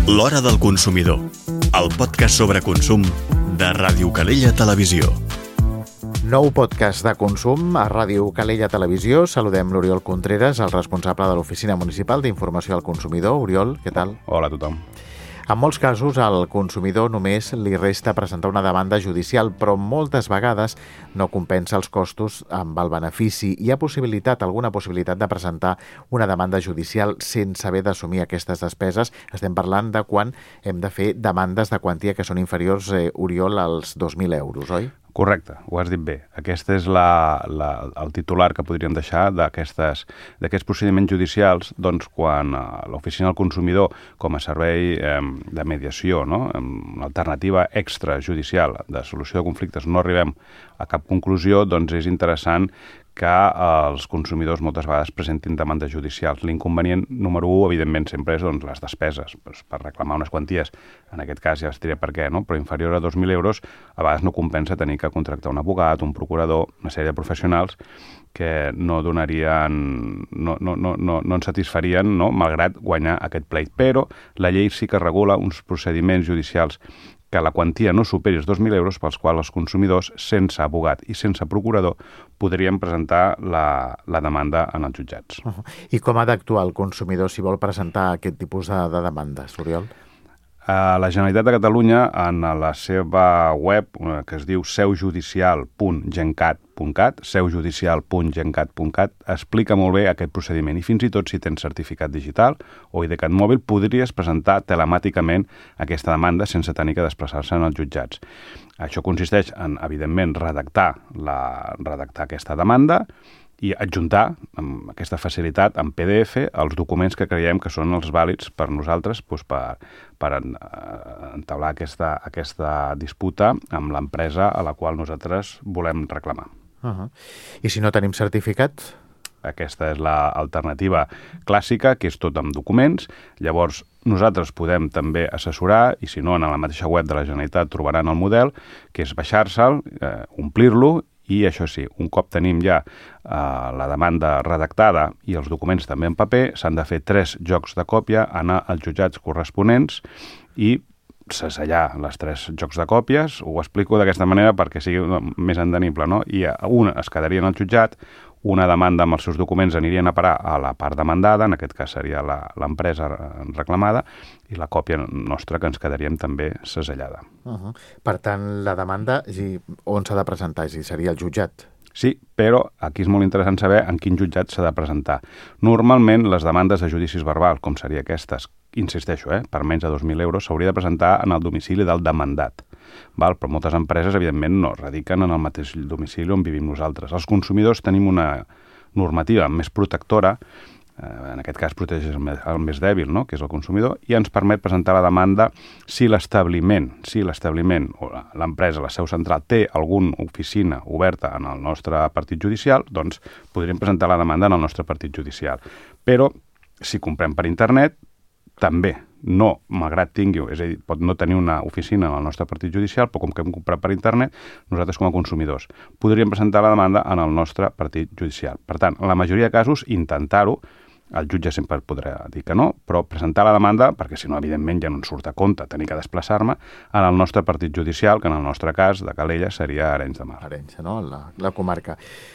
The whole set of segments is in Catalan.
L'Hora del Consumidor, el podcast sobre consum de Ràdio Calella Televisió. Nou podcast de consum a Ràdio Calella Televisió. Saludem l'Oriol Contreras, el responsable de l'Oficina Municipal d'Informació al Consumidor. Oriol, què tal? Hola a tothom. En molts casos, al consumidor només li resta presentar una demanda judicial, però moltes vegades no compensa els costos amb el benefici. Hi ha alguna possibilitat de presentar una demanda judicial sense haver d'assumir aquestes despeses? Estem parlant de quan hem de fer demandes de quantia que són inferiors, Oriol, als 2.000 euros, oi? Correcte, ho has dit bé. Aquest és el titular que podríem deixar d'aquests procediments judicials, doncs, quan l'Oficina del Consumidor, com a servei de mediació, no? Una alternativa extrajudicial de solució de conflictes, no arribem a cap conclusió, doncs és interessant que els consumidors moltes vegades presentin demandes judicials. L'inconvenient número 1, evidentment, sempre és les despeses. Per reclamar unes quanties, en aquest cas ja es diré per què, no? Però inferior a 2.000 euros, a vegades no compensa tenir que contractar un abogat, un procurador, una sèrie de professionals que no donarien, no ens satisfarien, no? Malgrat guanyar aquest pleit. Però la llei sí que regula uns procediments judicials que la quantia no superi els 2.000 euros pels quals els consumidors, sense abogat i sense procurador, podrien presentar la demanda en els jutjats. I com ha d'actuar el consumidor si vol presentar aquest tipus de demandes, Oriol? La Generalitat de Catalunya, en la seva web, que es diu seujudicial.gencat.cat, explica molt bé aquest procediment. I fins i tot, si tens certificat digital o IDCAT mòbil, podries presentar telemàticament aquesta demanda sense tenir que desplaçar-se en els jutjats. Això consisteix en, evidentment, redactar aquesta demanda i adjuntar amb aquesta facilitat en PDF els documents que creiem que són els vàlids per nosaltres per entablar aquesta disputa amb l'empresa a la qual nosaltres volem reclamar. I si no tenim certificat? Aquesta és l'alternativa clàssica, que és tot amb documents. Llavors, nosaltres podem també assessorar, i si no, en la mateixa web de la Generalitat trobaran el model, que és baixar-se'l, omplir-lo, i això sí, un cop tenim ja la demanda redactada i els documents també en paper, s'han de fer 3 jocs de còpia, anar als jutjats corresponents i segellar les 3 jocs de còpies. Ho explico d'aquesta manera perquè sigui més entenible, no? I una es quedaria en el jutjat, una demanda amb els seus documents anirien a parar a la part demandada, en aquest cas seria l'empresa reclamada, i la còpia nostra que ens quedaríem també segellada. Per tant, la demanda, on s'ha de presentar? Seria el jutjat? Sí, però aquí és molt interessant saber en quin jutjat s'ha de presentar. Normalment, les demandes de judicis verbals, com seria aquestes, insisteixo, per menys de 2.000 euros, s'hauria de presentar en el domicili del demandat. Però moltes empreses, evidentment, no radiquen en el mateix domicili on vivim nosaltres. Els consumidors tenim una normativa més protectora, en aquest cas protegeix el més dèbil, no? Que és el consumidor, i ens permet presentar la demanda si l'establiment o l'empresa, la seu central, té alguna oficina oberta en el nostre partit judicial, doncs podríem presentar la demanda en el nostre partit judicial. Però si comprem per internet, també no, malgrat tingui, és a dir, pot no tenir una oficina en el nostre partit judicial, però com que hem comprat per internet, nosaltres com a consumidors podríem presentar la demanda en el nostre partit judicial. Per tant, en la majoria de casos, intentar-ho, el jutge sempre podrà dir que no, però presentar la demanda, perquè si no, evidentment, ja no ens surt a compte tenir que desplaçar-me, en el nostre partit judicial, que en el nostre cas, de Calella, seria Arenys de Mar. Arenys, no? La comarca.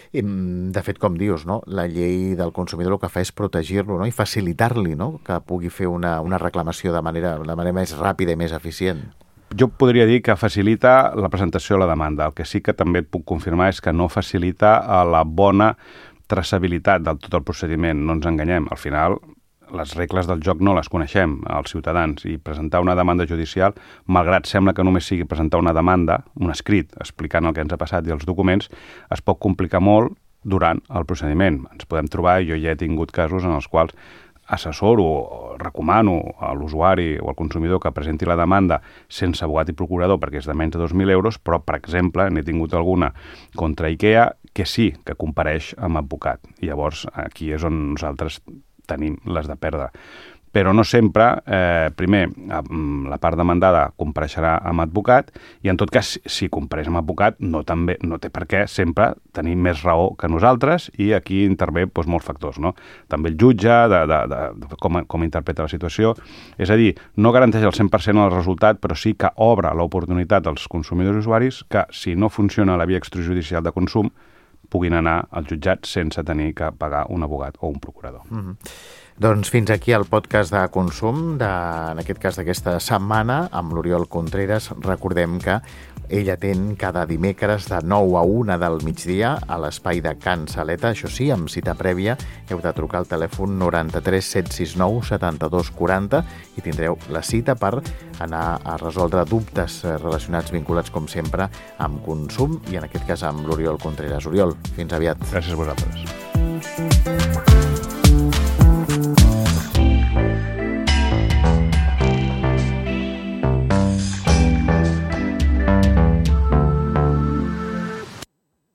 De fet, com dius, no? La llei del consumidor el que fa és protegir-lo, no? I facilitar-li, no? Que pugui fer una reclamació de manera més ràpida i més eficient. Jo podria dir que facilita la presentació de la demanda. El que sí que també et puc confirmar és que no facilita la bona traçabilitat del tot el procediment. No ens enganyem. Al final, les regles del joc no les coneixem, els ciutadans, i presentar una demanda judicial, malgrat sembla que només sigui presentar una demanda, un escrit explicant el que ens ha passat i els documents, es pot complicar molt durant el procediment. Ens podem trobar, i jo ja he tingut casos en els quals assessoro o recomano a l'usuari o al consumidor que presenti la demanda sense abogat i procurador perquè és de menys de 2.000 euros, però, per exemple, n'he tingut alguna contra IKEA que sí que compareix amb advocat. I llavors aquí és on nosaltres tenim les de perdre. però no sempre, primer, la part demandada compareixerà amb advocat i en tot cas, si compareix amb advocat, no té per què sempre tenir més raó que nosaltres i aquí intervé molts factors, no? També el jutge, de com interpreta la situació. És a dir, no garanteix el 100% el resultat, però sí que obre l'oportunitat als consumidors i usuaris que, si no funciona la via extrajudicial de consum, puguin anar al jutjat sense tenir que pagar un abogat o un procurador. Doncs fins aquí el podcast de consum, en aquest cas d'aquesta setmana, amb l'Oriol Contreras. Recordem que ell atén cada dimecres de 9 a 1 del migdia a l'espai de Can Saleta. Això sí, amb cita prèvia, heu de trucar al telèfon 93 769 72 40 i tindreu la cita per anar a resoldre dubtes relacionats, vinculats, com sempre, amb consum i, en aquest cas, amb l'Oriol Contreras. Oriol, fins aviat. Gràcies a vosaltres.